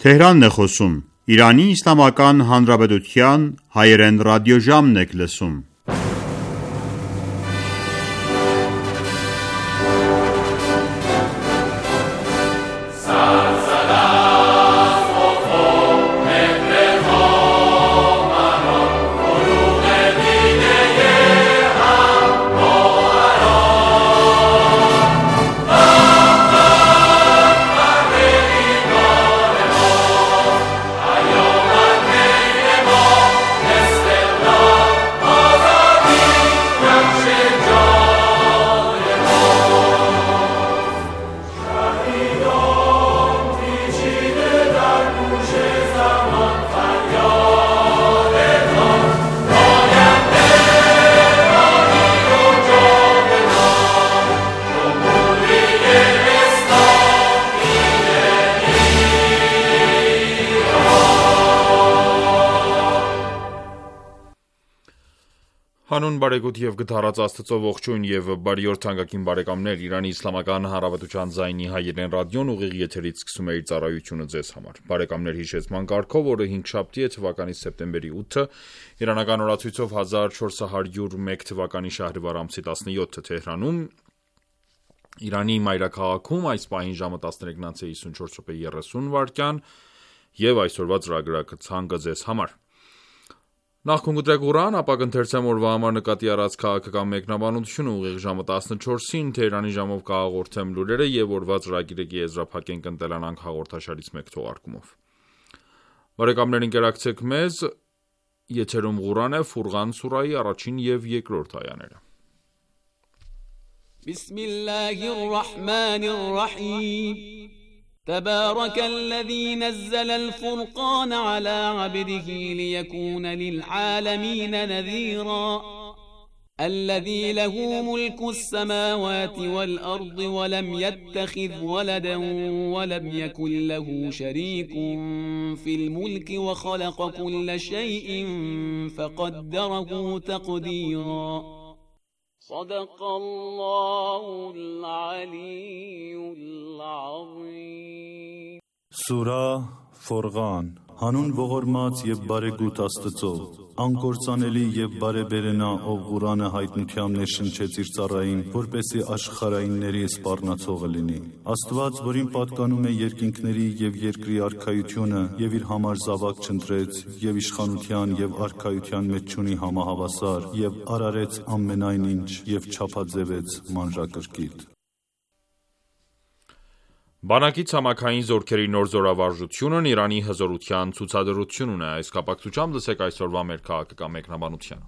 Թեհրանն է խոսում, Իրանի Իսլամական Հանրապետության հայերեն ռադիոժամն եք լսում։ Հանուն բարեգութ և գթառած Աստծո ողջույն և բարի օր թանկագին բարեկամներ, Իրանի Իսլամական Հանրապետության ձայնի հայերեն ռադիոն ուղիղ եթերից սկսում է իր ծառայությունը ձեզ համար։ Բարեկամներ, հիշեցման կարգով օրը 5-շաբթի է, թվականի սեպտեմբերի 8-ը, իրանական օրացույցով 1401 թվականի շահրիվար ամսի 17-ը Թեհրանում, Իրանի մայրաքաղաքում այս պահին ժամը 13:54 և այսօրվա ծրագրակցանկը ձեզ համար։ Նախքուն գտրեք Ղուրան, ապա կընթերցեմ օրվա համար նկատի առած քաղաքական մեկնաբանությունը ուղիղ ժամը 14-ին Թեհրանի ժամով կհաղորդեմ լուրերը և օրվա ծրագիրը կեզրափակենք ընտելանանք հաղորդաշարից մեկ թողարկումով։ Բարեկամներ, ընկերակցեք մեզ, եթերում Ղուրան է, Ֆուրղան սուրայի առաջին և երկրորդ այաները։ Բիսմիլլահիռռահմանիռռահիմ تبارك الذي نزل الفرقان على عبده ليكون للعالمين نذيرا الذي له ملك السماوات والأرض ولم يتخذ ولدا ولم يكن له شريك في الملك وخلق كل شيء فقدره تقديرا صدق الله العلي العظيم Սուրա Ֆորղան Հանուն ողորմած և բարեգութ Աստծո Անկործանելի և բարեբերենա ով Ղուրանը հայտնությամբ ներշնչեց իր ծառային որպեսզի աշխարհայինների սպառնացողը լինի Աստված որին պատկանում է երկինքների և երկրի արքայությունը և իր համար զավակ չընտրեց և իշխանության և արքայության մեջ չունի համահավասար և արարեց ամենայն ինչ և չափաձևեց մանրակրկիտ Բանակի ցամաքային զորքերի նոր զորավարժությունն Իրանի հզորության ցուցադրությունն է, այս կապակցությամբ լսեք այսօրվա մեր քաղաքական մեկնաբանությունը։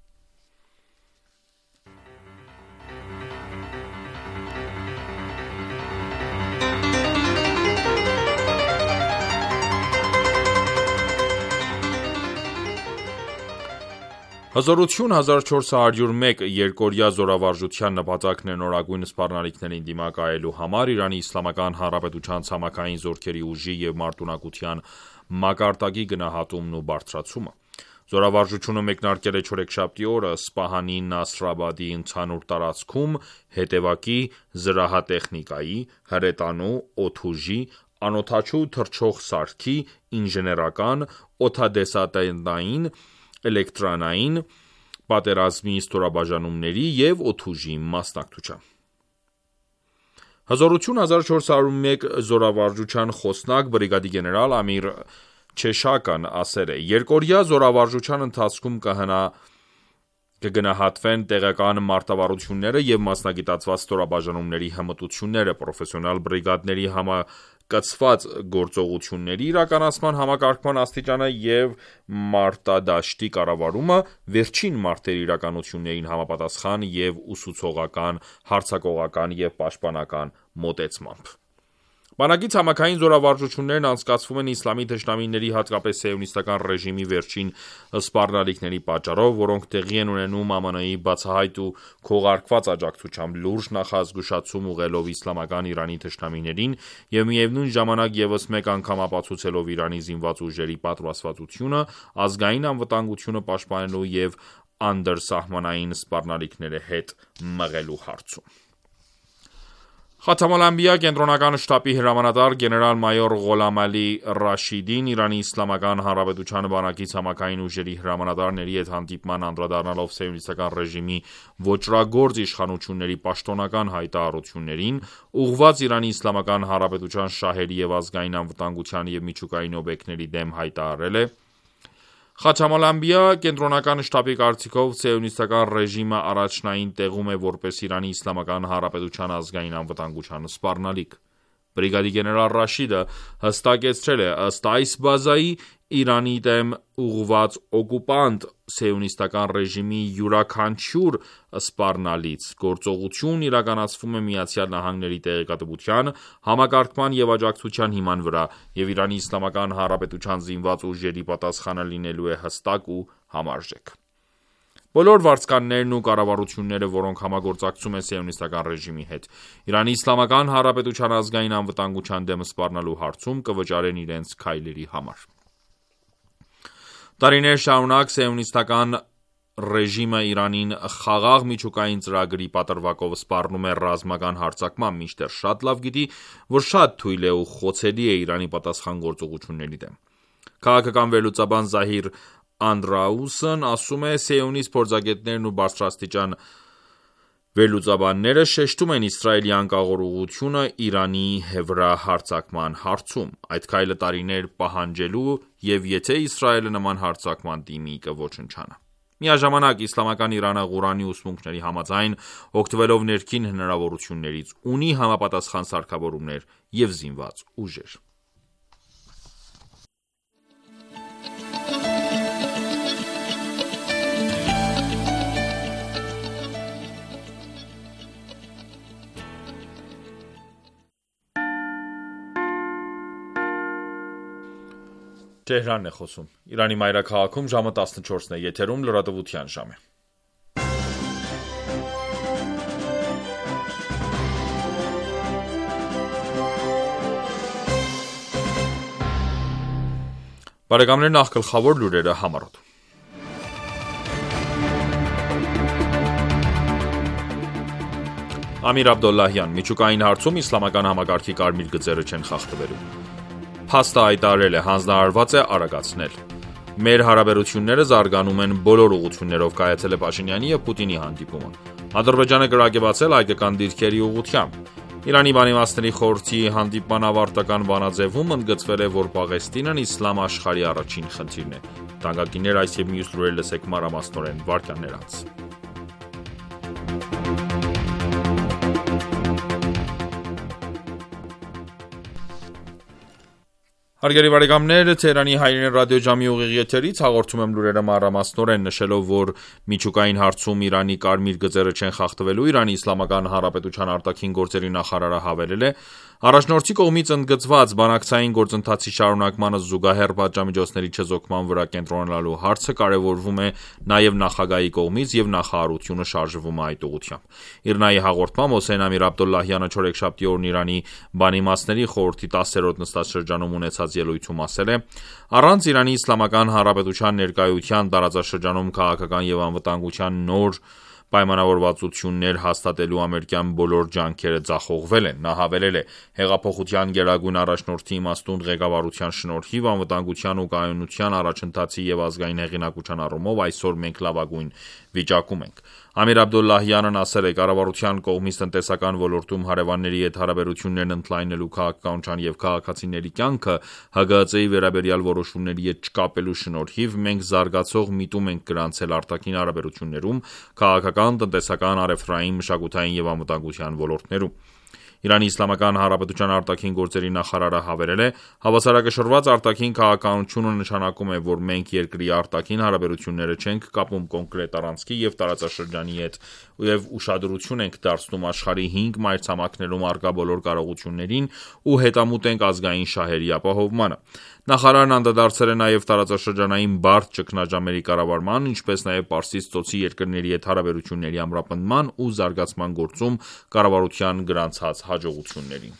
1401 երկօրյա զորավարժության նպատակն է նորագույն սպառնալիքներին դիմակայելու համար Իրանի Իսլամական Հանրապետության ցամաքային զորքերի ուժի և մարտունակության մակարդակի գնահատումն ու բարձրացումը։ Զորավարժությունը մեկնարկել է չորեքշաբթի օրը Սպահանի Նասրաբադի ընդհանուր տարածքում հետևակի, զրահատեխնիկայի, հրետանու, օդուժի, անօդաչու թռչող սարքի, ինժեներական, օդատեսատետային, էլեկտրանային, պատերազմի ստորաբաժանումների և օդուժի մասնակցությամբ։ Հզորություն 1401 զորավարժության խոսնակ բրիգադի գեներալ Ամիր Չեշական ասել է. երկօրյա զորավարժության ընթացքում կգնահատվեն տեղական մարտավարությունները և մասնագիտացված ստորաբաժանումների հմտությունները, պրոֆեսիոնալ բրիգադների համակցված գործողությունների իրականացման համակարգման աստիճանը և մարտադաշտի կառավարումը վերջին մարտերի իրականություններին համապատասխան և ուսուցողական, հարձակողական և պաշտպանական մոտեցմամբ։ Բանակի ցամաքային զորավարժություններն անցկացվում են իսլամի թշնամիների, հատկապես սիոնիստական ռեժիմի վերջին սպառնալիքների պատճառով, որոնք տեղի են ունենում ԱՄՆ-ի բացահայտ ու քողարկված աջակցությամբ, լուրջ նախազգուշացում ուղղելով իսլամական Իրանի թշնամիներին և միևնույն ժամանակ ևս մեկ անգամ ապացուցելով Իրանի զինված ուժերի պատրաստվածությունը, ազգային անվտանգությունը պաշտպանելու և անդրսահմանային սպառնալիքների հետ մղելու հարցում։ Խաթամ ալ-Անբիա կենտրոնական շտաբի հրամանատար գեներալ-մայոր Ղոլամ Ալի Ռաշիդին Իրանի Իսլամական Հանրապետության բանակից համակային ուժերի հրամանատարների հետ հանդիպման անդրադառնալով սիոնիստական ռեժիմի ոճրագործ իշխանությունների պաշտոնական հայտարարություններին, ուղղված Իրանի Իսլամական Հանրապետության շահերի և ազգային անվտանգության և միջուկային օբյեկտների դեմ հայտարարել է. Խաթամ ալ-Անբիա կենտրոնական շտաբի կարծիքով սիոնիստական ռեժիմը առաջնային տեղում է որպես Իրանի Իսլամական Հանրապետության ազգային անվտանգության սպառնալիք։ Բրիգադի գեներալ Ռաշիդը հստակեցրել է, ըստ այս բազայի Իրանի դեմ ուղղված օկուպանտ սիոնիստական ռեժիմի յուրաքանչյուր սպառնալից գործողություն իրականացվում է ԱՄՆ-ի տեղեկատվության, համակարգման և աջակցության հիման վրա և Իրանի Իսլամական Հանրապետության զինված ուժերի պատասխանը լինելու է հստակ ու համարժեք։ Բոլոր վարձկաններն ու կառավարությունները, որոնք համագործակցում են սիոնիստական ռեժիմի հետ, Իրանի Իսլամական Հանրապետության ազգային անվտանգության դեմ սպառնալու հարցում կվճարեն իրենց քայլերի համար։ Տարիներ շարունակ սիոնիստական ռեժիմը Իրանին խաղաղ միջուկային ծրագրի պատրվակով սպառնում է ռազմական հարձակման, մինչդեռ շատ լավ գիտի, որ շատ թույլ է ու խոցելի է Իրանի պատասխան գործողությունների դեմ։ Քաղաքական վերլուծաբան Զահիր Անդրաուսն ասում է, սիոնիստ փորձագետներն ու բարձրաստիճան վերլուծաբանները շեշտում են Իսրայելի անկաղորողությունը Իրանի վրա հարձակման հարցում, այդ քայլը տարիներ պահանջելու և եթե Իսրայելը նման հարձակման դիմի կոչնչանա։ Միաժամանակ Իսլամական Իրանը Ղուրանի ուսմունքների համաձայն, օգտվելով ներքին հնարավորություններից, ունի համապատասխան սարքավորումներ և զինված ուժեր։ Թեհրանն է խոսում։ Իրանի մայրաքաղաքում ժամը 14-ն է, եթերում լրատվության ժամ է։ Բարեկամներ, նախ գլխավոր լուրերը համառոտ։ Ամիր Աբդոլլահյան, միջուկային հարցում իսլամական համակարգի կարմիր գծերը չեն խախտվելու։ Փաստը հայտարարել է, հանձնարարված է արագացնել։ Մեր հարաբերությունները զարգանում են բոլոր ուղղություններով, կայացել է Փաշինյանի և Պուտինի հանդիպումը։ Ադրբեջանը կրակեբացել հայկական դիրքերի ուղղությամբ։ Իրանի բանիմացների խորհրդի հանդիպման ավարտական բանաձևում ընդգծվել է, որ Պաղեստինն իսլամ աշխարհի առաջին խնդիրն է։ Թանկագիններ, այս և մյուս լուրեր լսեք մանրամասնորեն վարքյաններ անց։ Հարգելի բարեկամներ, Թեհրանի հայրենի ռադիոժամի ուղիղ եթերից հաղորդում եմ լուրերը մանրամասնորեն, նշելով, որ միջուկային հարցում Իրանի կարմիր գծերը չեն խախտվելու, Իրանի Իսլամական Հանրապետության արտաքին գործերի նախարարը հավելել է. Առաջնորդի կողմից ընդգծված բանակցային գործընթացի շարունակմանը զուգահեռ պատժամիջոցների չեզոքման վրա կենտրոնանալու հարցը կարևորվում է նաև նախագահի կողմից և նախարարությունը շարժվում է այդ ուղղությամբ։ ԻՌՆԱ-ի հաղորդմամբ Հոսեյն Ամիր Աբդոլլահյանը չորեքշաբթի օրն Իրանի բանիմացների խորհրդի 10-րդ նստաշրջանում ունեցած ելույթում ասել է. առանց Իրանի Իսլամական Հանրապետության ներկայության տարածաշրջանում քաղաքական և անվտանգության նոր պայմանավորվածություններ հաստատելու ամերիկյան բոլոր ջանքերը ձախողվել են։ Նա հավելել է. հեղափոխության գերագույն առաջնորդի իմաստուն ղեկավարության շնորհիվ անվտանգության ու կայունության առաջընթացի և ազգային հեղինակության առումով այսօր մենք լավագույն վիճակում ենք։ Ամիր Աբդոլլահյանն ասել է. կառավարության կողմից տնտեսական ոլորտում հարևանների հետ հարաբերություններն ընդլայնելու քաղաքականության և քաղաքացիների կյանքը ՀԳՀԾ-ի վերաբերյալ որոշումների հետ չկապելու շնորհիվ մենք զարգացող միտում ենք գրանցել արտաքին հարաբերություններում, քաղաքական, տնտեսական, առևտրային, մշակութային և անվտանգության ոլորտներում։ Իրանի Իսլամական Հանրապետության արտաքին գործերի նախարարը հավելել է. հավասարակշռված արտաքին քաղաքականությունը նշանակում է, որ մենք երկրի արտաքին հարաբերությունները չենք կապում կոնկրետ առանցքի և տարածաշրջանի հետ և ուշադրություն ենք դարձնում աշխարհի 5 մայրցամաքներում առկա բոլոր կարողություններին ու հետամուտ ենք ազգային շահերի ապահովմանը։ Նախարարն անդրադարձել է նաև տարածաշրջանային բարդ ճգնաժամերի կառավարման, ինչպես նաև Պարսից ծոցի երկրների հետ հարաբերությունների ամրապնդման ու զարգացման գործում կառավարության գրանցած հաջողություններին։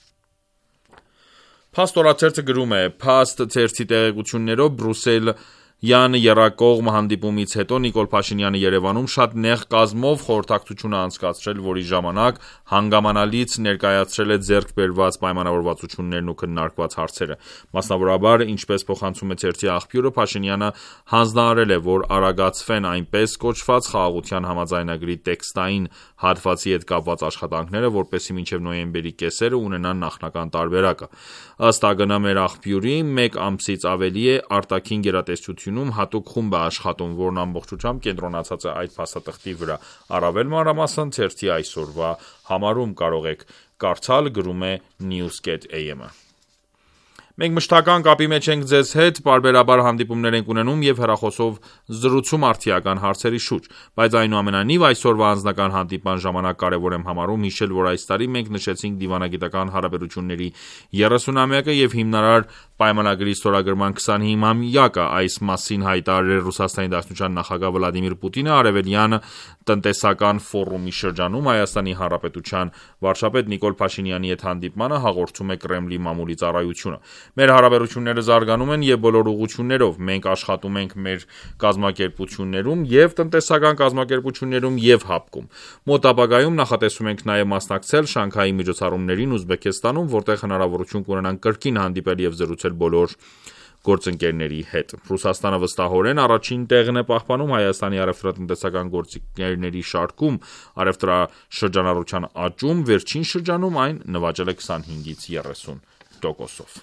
Փաստ օրաթերթը գրում է. Փաստ թերթի տեղեկություններով Բրյուսել Յան եռակողմ հանդիպումից հետո Նիկոլ Փաշինյանը Երևանում շատ նեղ կազմով խորհրդակցություն է անցկացրել, որի ժամանակ հանգամանալից ներկայացրել է ձեռք բերված պայմանավորվածություններն ու քննարկված հարցերը։ Մասնավորաբար, ինչպես փոխանցում է թերթի աղբյուրը, Փաշինյանը հանձնարարել է, որ արագացվեն այնպես կոչված խաղաղության համաձայնագրի տեքստային հատվածի հետ կապված աշխատանքները, որպեսզի մինչև նոյեմբերի կեսերը ունենան նախնական տարբերակը։ Ըստ ԱԳՆ մեր աղբյուրի, 1 ամսից ավելի է արտաքին գերատեսչությունում հատուկ խումբ է աշխատում, որն ամբողջությամբ կենտրոնացած է այդ փաստաթղթի վրա։ Առավել մանրամասն թերթի այսօրվա համարում կարող եք կարդալ, գրում է News.am-ը։ Մենք մշտական կապի մեջ ենք ձեզ հետ, պարբերաբար հանդիպումներ ենք ունենում և հեռախոսով զրուցում արդիական հարցերի շուրջ, բայց այնուամենայնիվ այսօրվա անձնական հանդիպման ժամանակ կարևոր եմ համարում հիշել, որ այս տարի մենք նշեցինք դիվանագիտական հարաբերությունների 30-ամյակը և հիմնարար պայմանագրի ստորագրման 25-ամյակը, այս մասին հայտարարել Ռուսաստանի Դաշնության նախագահ Վլադիմիր Պուտինը Արևելյան տնտեսական ֆորումի շրջանում Հայաստանի Հանրապետության վարչապետ Նիկոլ Փաշինյանի հետ հանդիպմանը հաղորդում է Կրեմլի մամուլի ծառայությունը։ Մեր հարաբերությունները զարգանում են և բոլոր ուղղություններով, մենք աշխատում ենք մեր կազմակերպություններում և տնտեսական կազմակերպություններում և ՀԱՊԿ-ում։ Մոտ ապագայում նախատեսում ենք նաև մասնակցել Շանհայի միջոցառումներին Ուզբեկստանում, որտեղ հնարավորություն կունենանք կրկին հանդիպել և զրուցել բոլոր գործընկերների հետ։ Ռուսաստանը վստահորեն առաջին տեղն է պահպանում Հայաստանի առևտրատնտեսական գործիքների շարքում, առևտրաշրջանառության աճում, վերջին շրջանում այն նվաճել է 25-ից 30%-ով։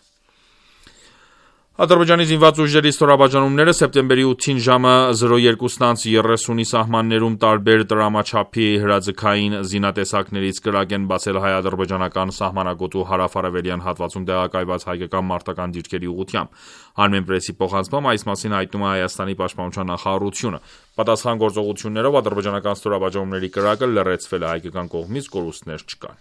Ադրբեջանի զինված ուժերի ստորաբաժանումները սեպտեմբերի 8-ին ժամը 02:30-ի սահմաններում տարբեր տրամաչափի հրաձգային զինատեսակներից կրակ են բացել հայ-ադրբեջանական սահմանագոտու հարավ-արևելյան հատվածում տեղակայված հայկական մարտական դիրքերի ուղղությամբ։ Armenpress-ի փոխանցմամբ այս մասին հայտնում է Հայաստանի պաշտպանության նախարարությունը։ Պատասխան գործողություններով ադրբեջանական ստորաբաժանումների կրակը լռեցվել է, հայկական կողմից կորուստներ չկան։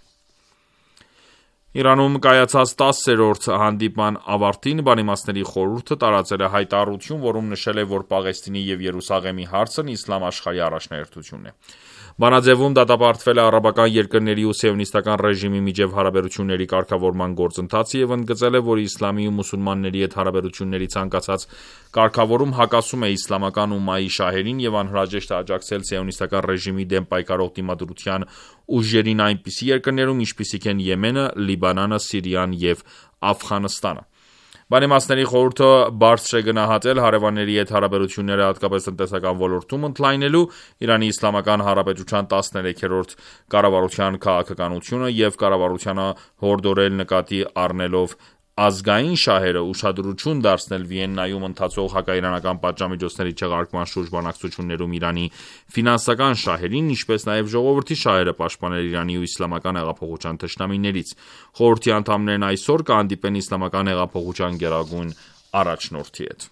Իրանում կայացած 10-րդ հանդիպման ավարտին Բանիմացների խորհուրդը տարածել է հայտարարություն, որում նշել է, որ Պաղեստինի և Երուսաղեմի հարցն իսլամ աշխարհի առաջնահերթությունն է։ Բանաձևում դատապարտվել է արաբական երկրների ու սիոնիստական ռեժիմի միջև հարաբերությունների կարգավորման գործընթացը և ընդգծել է, որ իսլամի ու մուսուլմանների հետ հարաբերությունների ցանկացած կարգավորում հակասում է իսլամական ումմայի շահերին և անհրաժեշտ է աջակցել սիոնիստական ռեժիմի դեմ պայքարող դիմադրության ուժերին այնպիսի երկրներում, ինչպիսիք են Եմենը, Լիբանանը, Սիրիան և Աֆղանստանը։ Բանիմացների խորհուրդը բարձր է գնահատել հարևանների հետ հարաբերությունները հատկապես տնտեսական ոլորտում ընդլայնելու Իրանի Իսլամական Հանրապետության 13-րդ կառավարության քաղաքականությունը և կառավարությանը հորդորել նկատի առնելով ազգային շահերը ուշադրություն դարձնել Վիեննայում ընթացող հակաիրանական պատժամիջոցների չեղարկման շուրջ բանակցություններում Իրանի ֆինանսական շահերին, ինչպես նաև ժողովրդի շահերը պաշտպանել Իրանի ու իսլամական հեղափոխության թշնամիներից։ Խորհրդի անդամներն այսօր կհանդիպեն իսլամական հեղափոխության գերագույն առաջնորդի հետ։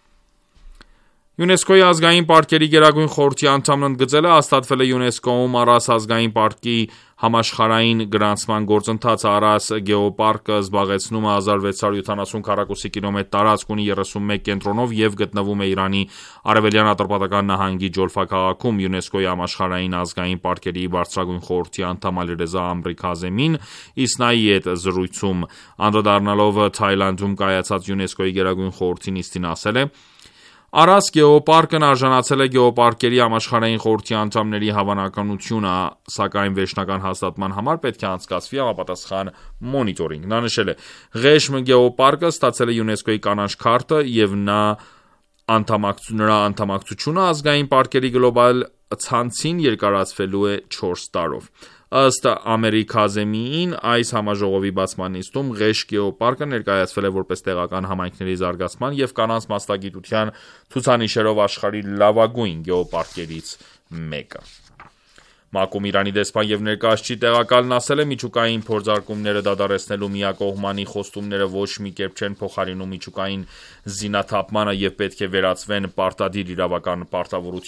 ՅՈՒՆԵՍԿՕ-ի ազգային պարկերի գերագույն խորհրդի անդամն ընդգծել է հաստատվել է ՅՈՒՆԵՍԿՕ-ում Արաս ազգային պարկի համաշխարհային գրանցման գործընթացը։ Արաս գեոպարկը զբաղեցնում է 1670 քառակուսի կիլոմետր տարածք, ունի 31 կենտրոնով և գտնվում է Իրանի արևելյան Ատրպատական նահանգի Ջոլֆա քաղաքում։ ՅՈՒՆԵՍԿՕ-ի համաշխարհային ազգային պարկերի բարձրագույն խորհրդի անդամ Ալիռեզա Ամրի Քազեմին Իսնայի հետ զրույցում անդրադառնալով Թայլանդում կայացած ՅՈՒՆԵՍԿՕ-ի գերագույն խորհրդի նիստին ասել է. Արաս գեոպարկն արժանացել է գեոպարկերի համաշխարհային խորհրդի անդամների հավանականությունը, սակայն վերջնական հաստատման համար պետք է անցկացվի համապատասխան մոնիտորինգ։ Նա նշել է. Ղեշմ գեոպարկը ստացել է ՅՈՒՆԵՍԿՕ-ի կանաչ քարտը և նրա անդամակցությունը ազգային պարկերի գլոբալ ցանցին երկարացվելու է 4 տարով։ Ըստ Ամերի Քազեմիին, այս համաժողովի բացման նիստում Ղեշ գեոպարկը ներկայացվել է որպես տեղական համայնքների զարգացման և կանանց մասնագիտության ցուցանիշերով աշխարհի լավագույն գեոպարկերից մեկը։ ՄԱԿ-ում Իրանի դեսպան և ներկայացուցիչ տեղակալն ասել է. միջուկային փորձարկումները դադարեցնելու միակողմանի խոստումները ոչ մի կերպ չեն փոխարինում միջուկային զինաթափմանը և պետք է վերածվեն պարտադիր իրավական պարտավորության։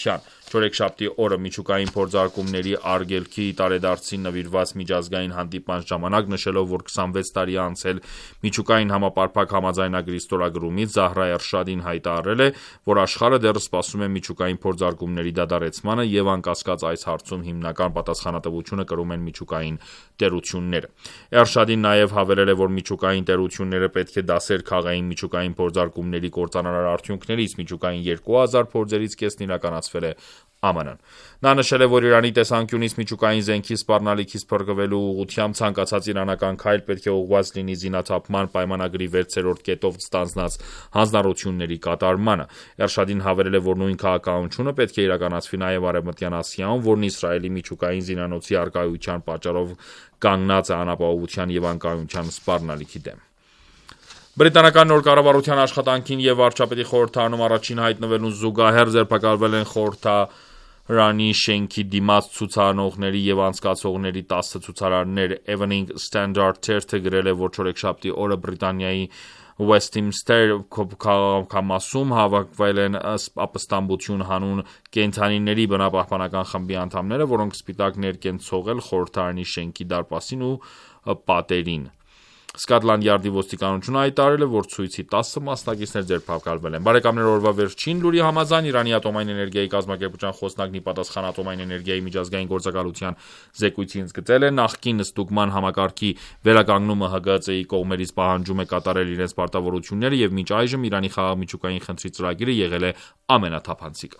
Չորեքշաբթի օրը միջուկային փորձարկումների արգելքի տարեդարձին նվիրված միջազգային հանդիպման ժամանակ նշելով, որ 26 տարի է անցել միջուկային համապարփակ համաձայնագրի ստորագրումից, Զահրա Էրշադին հայտարարել է, որ աշխարհը դեռ սպասում է միջուկային փորձարկումների դադարեցմանը եւ անկասկած այս հարցում հիմնական պատասխանատվությունը կրում են միջուկային տերությունները։ Էրշադին նաեւ հավելել է, որ միջուկային տերությունները պետք է դասեր քաղային միջուկային փորձարկումների կործանարար արդյունքներից, միջուկային 2000 փորձերից կեսն իրականացվել է ԱՄՆ-ն։ Նա նշել է, որ Իրանի տեսանկյունից միջուկային զենքի սպառնալիքից փրկվելու ուղղությամբ ցանկացած իրանական քայլ պետք է ուղղված լինի զինաթափման պայմանագրի 6-րդ կետով ստանձնած հանձնառությունների կատարմանը։ Էրշադին հավելել է, որ նույն քաղաքականությունը պետք է իրականացվի նաև Արևմտյան Ասիայում, որն Իսրայելի միջուկային զինանոցի առկայության պատճառով կանգնած է անապահովության եւ անկայունության սպառնալիքի դեմ։ Բրիտանական նոր կառավարության աշխատանքին եւ վարչապետի խորհրդարանում առաջին հայտնվելուն զուգահեռ ձերբակալվել են խորհրդարանի շենքի դիմաց ցուցանողների եւ անցկացողների 10 ցուցարարներ։ Evening Standard թերթը գրել է, որ չորեքշաբթի օրը Բրիտանիայի Westminster քաղաքամասում հավաքվել են ապստամբություն հանուն կենդանիների բնապահպանական խմբի անդամները, որոնք սպիտակ ներկ են ցողել խորհրդարանի շենքի դարպասին ու պատերին։ Սկոտլանդ Յարդի ոստիկանությունը հայտարարել է, որ ցույցի 10 մասնակիցներ ձերբակալվել են։ Բարեկամներ, օրվա վերջին լուրի համաձայն Իրանի ատոմային էներգիայի կազմակերպության խոսնակն ի պատասխան ատոմային էներգիայի միջազգային գործակալության զեկույցին ընդգծել է, նախկին ստուգման համակարգի վերականգնումը ՀԳՑ-ի կողմերից պահանջում է կատարել իրենց պարտավորությունները եւ մինչ այժմ Իրանի խաղաղ-միջուկային խնդրի ծրագիրը եղել է ամենաթափանցիկը։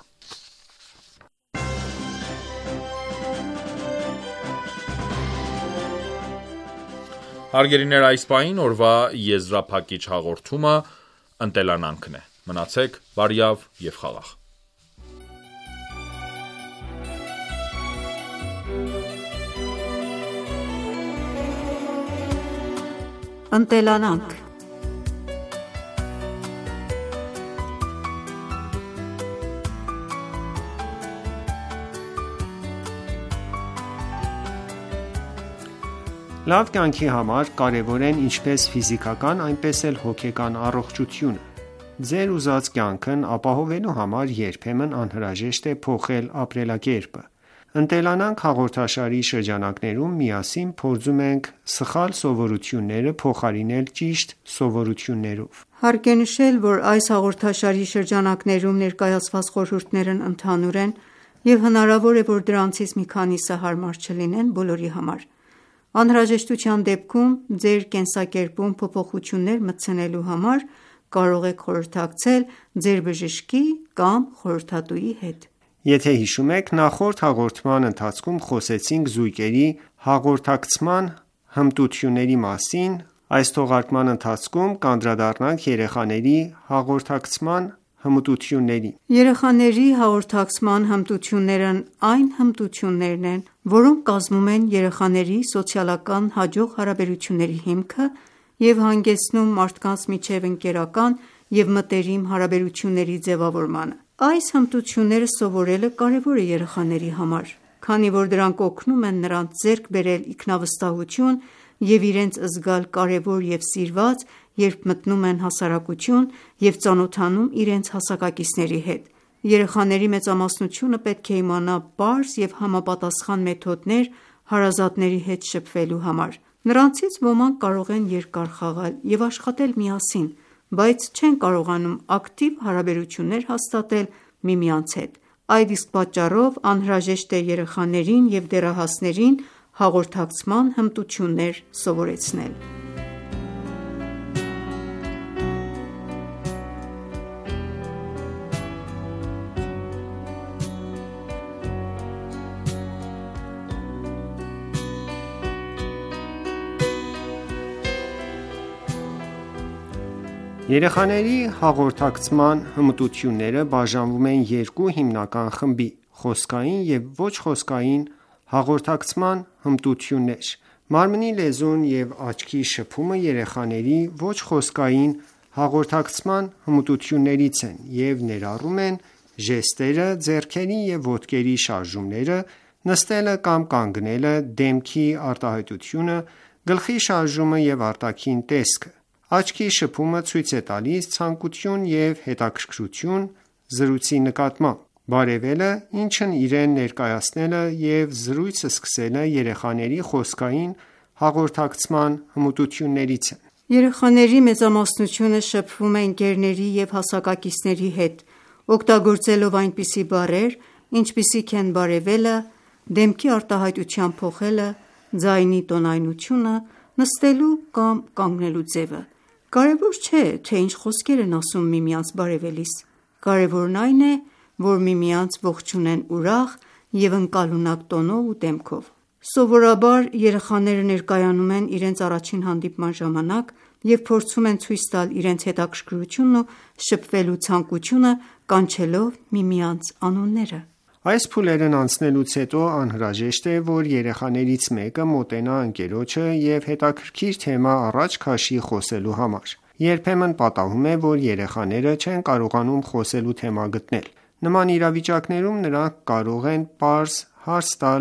Հարգելիներ, այս պահին օրվա եզրափակիչ հաղորդումը ընտելանանքն է։ Մնացեք բարյավ եւ խաղաղ։ Ընտելանանք։ Լավ կյանքի համար կարևոր են ինչպես ֆիզիկական, այնպես էլ հոգեկան առողջությունը։ Ձեր ուզած կյանքն ապահովելու համար երբեմն անհրաժեշտ է փոխել ապրելակերպը։ Ընտելանանք հաղորդաշարի շրջանակներում միասին փորձում ենք սխալ սովորությունները փոխարինել ճիշտ սովորություններով։ Հարկ է նշել, որ այս հաղորդաշարի շրջանակներում ներկայացված խորհուրդներն ընդհանուր են եւ հնարավոր է, որ դրանցից մի քանիսը հարմար չլինեն բոլորի համար։ Անհրաժեշտության դեպքում ձեր կենսակերպում փոփոխություններ մտցնելու համար կարող եք խորհրդակցել ձեր բժշկի կամ խորհրդատուի հետ։ Եթե հիշում եք, նախորդ հաղորդման ընթացքում խոսեցինք զույգերի հաղորդակցման հմտությունների մասին, այս թողարկման ընթացքում կանդրադառնանք երեխաների հաղորդակցման հմտություններին։ Երեխաների հաղորդակցման հմտություններն այն հմտություններն են, որոնք կազմում են երեխաների սոցիալական հաջող հարաբերությունների հիմքը և հանգեցնում մարդկանց միջև ընկերական և մտերիմ հարաբերությունների ձևավորմանը։ Այս հմտությունները սովորելը կարևոր է երեխաների համար, քանի որ դրանք օգնում են նրանց ձեռք բերել ինքնավստահություն և իրենց զգալ կարևոր և սիրված, երբ մտնում են հասարակություն և ծանոթանում իրենց հասակակիցների հետ։ Երեխաների մեծամասնությունը պետք է իմանա պարզ և համապատասխան մեթոդներ հարազատների հետ շփվելու համար։ Նրանցից ոմանք կարող են երկար խաղալ և աշխատել միասին, բայց չեն կարողանում ակտիվ հարաբերություններ հաստատել միմյանց հետ։ Այդ իսկ պատճառով անհրաժեշտ է երեխաներին և դեռահասներին հաղորդակցման հմտություններ սովորեցնել։ Երեխաների հաղորդակցման հմտությունները բաժանվում են երկու հիմնական խմբի՝ խոսքային և ոչ խոսքային հաղորդակցման հմտություններ։ Մարմնի լեզուն և աչքի շփումը երեխաների ոչ խոսքային հաղորդակցման հմտություններից են և ներառում են ժեստերը, ձեռքերի և ոտքերի շարժումները, նստելը կամ կանգնելը, դեմքի արտահայտությունը, գլխի շարժումը և արտաքին տեսքը։ Աչքի շփումը ցույց է տալիս ցանկություն և հետաքրքրություն զրույցի նկատմամբ։ Բարևելը, ինչն իրեն ներկայացնելը և զրույց սկսելը երեխաների խոսքային հաղորդակցման հմտություններից են։ Երեխաների մեծամասնությունը շփվում է ընկերների և հասակակիցների հետ, օգտագործելով այնպիսի բառեր, ինչպիսիք են բարևելը, դեմքի արտահայտության փոխելը, ձայնի տոնայնությունը, նստելու կամ կանգնելու ձևը։ Կարևոր չէ, թե ինչ խոսքեր են ասում միմյանց բարևելիս, կարևորն այն է, որ միմյանց ողջունեն ուրախ և ընկալունակ տոնով ու դեմքով։ Սովորաբար երեխաները ներկայանում են իրենց առաջին հանդիպման ժամանակ և փորձում են ցույց տալ իրենց հետաքրքրությունն ու շփվելու ցանկությունը, կանչելով միմյանց անունները։ Այս փուլերն անցնելուց հետո անհրաժեշտ է, որ երեխաներից մեկը մոտենա ընկերոջը և հետաքրքիր թեմա առաջ քաշի խոսելու համար։ Երբեմն պատահում է, որ երեխաները չեն կարողանում խոսելու թեմա գտնել։ Նման իրավիճակներում նրանք կարող են պարզ հարց տալ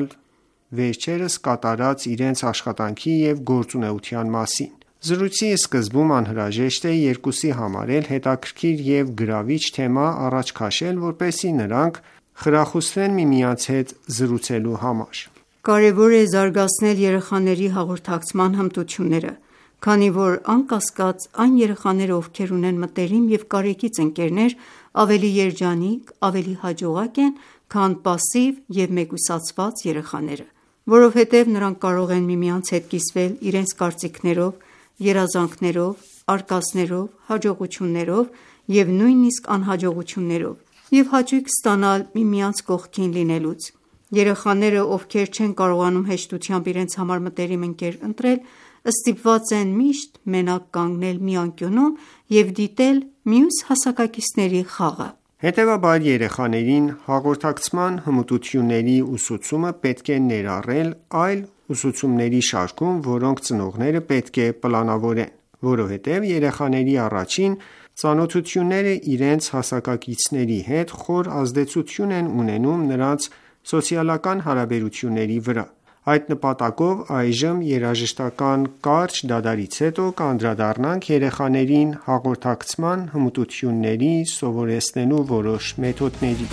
վերջերս կատարած իրենց աշխատանքի և գործունեության մասին։ Զրույցի սկզբում անհրաժեշտ է երկուսի համար էլ հետաքրքիր և գրավիչ թեմա առաջ քաշել, որպեսզի նրանք խրախուսվեն միմյանց հետ զրուցելու համար։ Կարևոր է զարգացնել երեխաների հաղորդակցման հմտությունները, քանի որ անկասկած այն երեխաները, ովքեր ունեն մտերիմ և կարեկից ընկերներ, ավելի երջանիկ, ավելի հաջողակ են, քան պասիվ և մեկուսացված երեխաները, որովհետև նրանք կարող են միմյանց հետ կիսվել իրենց կարծիքներով, երազանքներով, արկածներով, հաջողություններով և նույնիսկ անհաջողություններով և հաճույք ստանալ միմյանց կողքին լինելուց։ Երեխաները, ովքեր չեն կարողանում հեշտությամբ իրենց համար մտերիմ ընկեր ընտրել, ստիպված են միշտ մենակ կանգնել մի անկյունում և դիտել մյուս հասակակիցների խաղը։ Հետևաբար երեխաներին հաղորդակցման հմտությունների ուսուցումը պետք է ներառել այլ ուսուցումների շարքում, որոնք ծնողները պետք է պլանավորեն, որովհետև երեխաների առաջին ծանոթությունները իրենց հասակակիցների հետ խոր ազդեցություն են ունենում նրանց սոցիալական հարաբերությունների վրա։ Այդ նպատակով այժմ երաժշտական կարճ դադարից հետո կանդրադառնանք երեխաներին հաղորդակցման հմտությունների սովորեցնելու որոշ մեթոդների։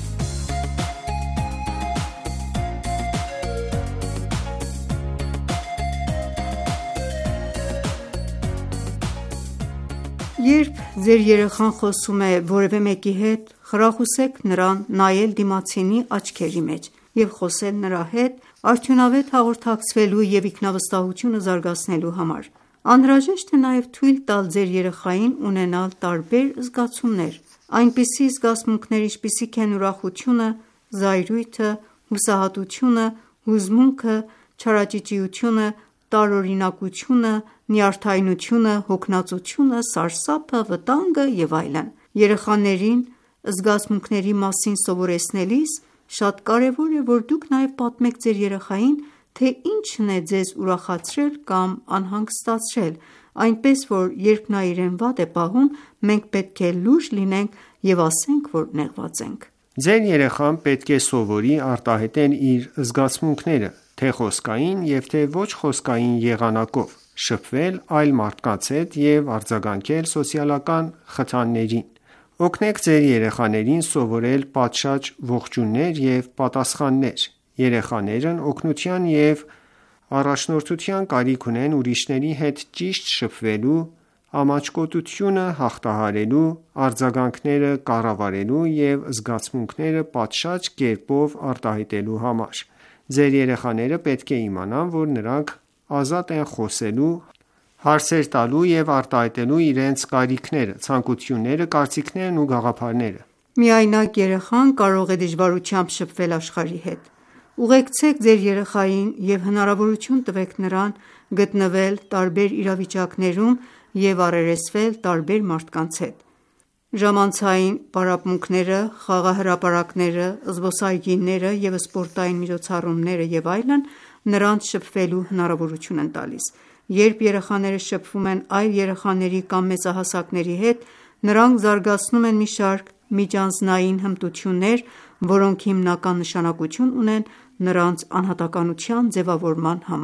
Երբ ձեր երեխան խոսում է որևէ մեկի հետ, խրախուսեք նրան նայել դիմացինի աչքերի մեջ և խոսել նրա հետ արդյունավետ հաղորդակցվելու և ինքնավստահությունը զարգացնելու համար։ Անհրաժեշտ է նաև թույլ տալ ձեր երեխային ունենալ տարբեր զգացումներ, այնպիսի զգացմունքներ, ինչպիսիք են ուրախությունը, զայրույթը, հուսահատությունը, հուզմունքը, չարաճճիությունը, տարօրինակությունը, նյարդայնությունը, հոգնածությունը, սարսափը, վտանգը և այլն։ Երեխաներին զգացմունքների մասին սովորեցնելիս շատ կարևոր է, որ դուք նաև պատմեք ձեր երեխային, թե ինչն է ձեզ ուրախացրել կամ անհանգստացրել, այնպես որ երբ նա իրեն վատ է պահում, մենք պետք է լուրջ լինենք և ասենք, որ նեղված ենք։ Ձեր երեխան պետք է սովորի արտահայտել իր զգացմունքները, թե խոսքային և թե ոչ խոսքային եղանակով, շփվել այլ մարդկանց հետ և արձագանքել սոցիալական խթաններին։ Օգնեք ձեր երեխաներին սովորել պատշաճ ողջույններ և պատասխաններ։ Երեխաներն օգնության և առաջնորդության կարիք ունեն ուրիշների հետ ճիշտ շփվելու, ամաչկոտությունը հաղթահարելու, արձագանքները կառավարելու և զգացմունքները պատշաճ կերպով արտահայտելու համար։ Ձեր երեխաները պետք է իմանան, որ նրանք ազատ են խոսելու, հարցեր տալու և արտահայտելու իրենց կարիքները, ցանկությունները, կարծիքներն ու գաղափարները։ Միայնակ երեխան կարող է դժվարությամբ շփվել աշխարհի հետ։ Ուղեկցեք ձեր երեխային և հնարավորություն տվեք նրան գտնվել տարբեր իրավիճակներում և առերեսվել տարբեր մարդկանց հետ։ Ժամանցային պարապմունքները, խաղահրապարակները, զբոսայգիները և սպորտային միջոցառումները և այլն նրանց շփվելու հնարավորություն են տալիս։ Երբ երեխաները շփվում են այլ երեխաների կամ մեծահասակների հետ, նրանք զարգացնում են մի շարք միջանձնային հմտություններ, որոնք հիմնական նշանակություն ունեն նրանց անհատականության ձևավորման համար։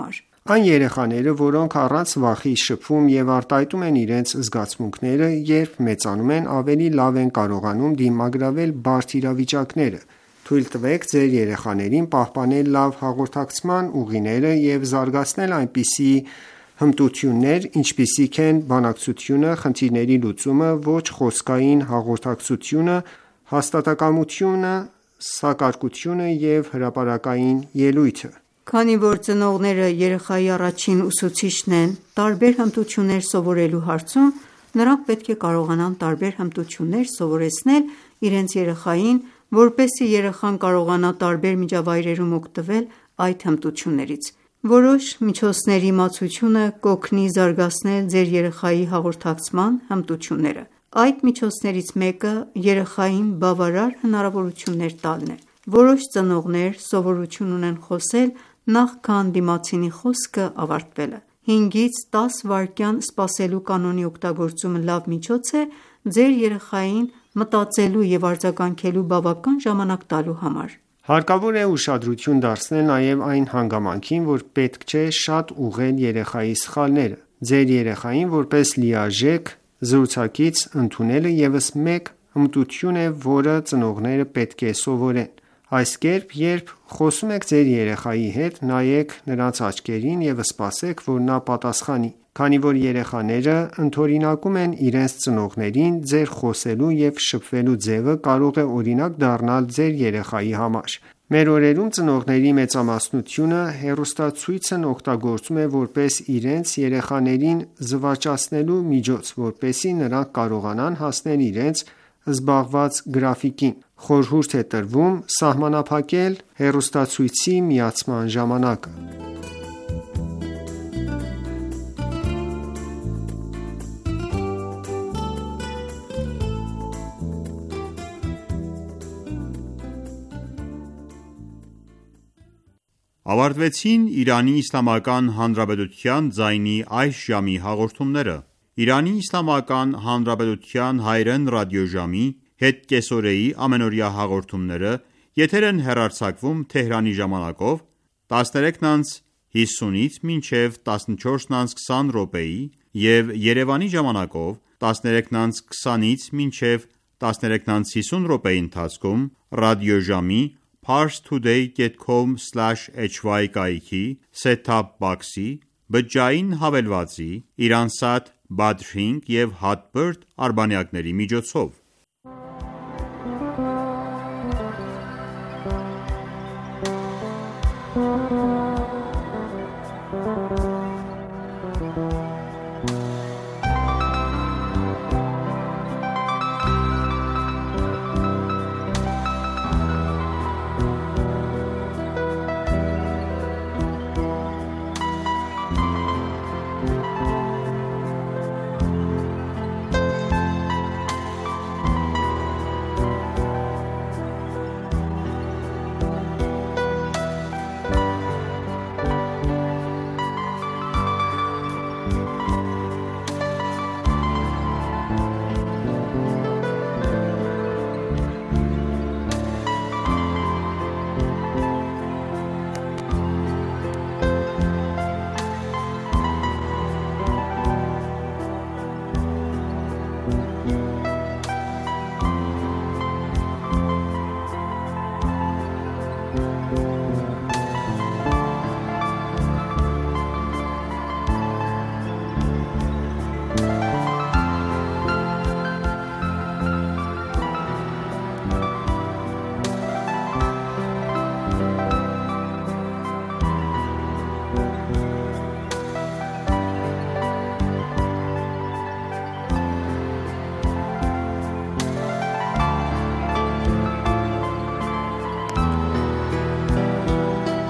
Այն երեխաները, որոնք առանց վախի շփում և արտահայտում են իրենց զգացմունքները, երբ մեծանում են, ավելի լավ են կարողանում դիմագրավել բարդ իրավիճակները: Թույլ տվեք ձեր երեխաներին պահպանել լավ հաղորդակցման ուղիները և զարգացնել այնպիսի հմտություններ, ինչպիսիք են բանակցությունը, խնդիրների լուծումը, ոչ խոսքային հաղորդակցությունը, հաստատակամությունը, սակարկությունը և հրապարակային ելույթը: Քանի որ ծնողները երեխայի առաջին ուսուցիչն են տարբեր հմտություններ սովորելու հարցում, նրանք պետք է կարողանան տարբեր հմտություններ սովորեցնել իրենց երեխային, որպեսզի երեխան կարողանա տարբեր միջավայրերում օգտվել այդ հմտություններից: Որոշ միջոցների իմացությունը կօգնի զարգացնել ձեր երեխայի հաղորդակցման հմտությունները: Այդ միջոցներից մեկը երեխային բավարար հնարավորություններ տալն է: Որոշ ծնողներ սովորություն ունեն խոսել նախքան դիմացինի խոսքը ավարտվելը: 5-10 վայրկյան սպասելու կանոնի օգտագործումը լավ միջոց է ձեր երեխային մտածելու և արձագանքելու բավական ժամանակ տալու համար: Հարկավոր է ուշադրություն դարձնել նաև այն հանգամանքին, որ պետք չէ շատ ուղղել երեխայի սխալները: Ձեր երեխային որպես լիարժեք զրուցակից ընդունելը ևս մեկ հմտություն է, որը ծնողները պետք է սովորեն: Այս կերպ, երբ խոսում եք ձեր երեխայի հետ, նայեք նրանց աչքերին և սպասեք, որ նա պատասխանի: Քանի որ երեխաները ընդօրինակում են իրենց ծնողներին, ձեր խոսելու և շփվելու ձևը կարող է օրինակ դառնալ ձեր երեխայի համար: Մեր օրերում ծնողների մեծամասնությունը հեռուստացույցն օգտագործում է որպես իրենց երեխաներին զվարճացնելու միջոց, որպեսզի նրանք կարողանան հասնել իրենց զբաղված գրաֆիկին: Խորհուրդ է տրվում սահմանափակել հեռուստացույցի միացման ժամանակը: Ավարտվեցին «Իրանի Իսլամական Հանրապետության» ձայնի այս ժամի հաղորդումները: Իրանի Իսլամական Հանրապետության հայրեն ռադիոժամի հետկեսօրեի ամենօրյա հաղորդումները եթեր են հեռարձակվում Թեհրանի ժամանակով 13:50-ից մինչև 14:20 րոպեի և Երևանի ժամանակով 13:20-ից մինչև 13:50 րոպեի ընթացքում ռադիոժամի parstoday.com/hy կայքի set-top box-ի, բջջային հավելվածի, Iransat Badrink և Hotbird արբանյակների միջոցով: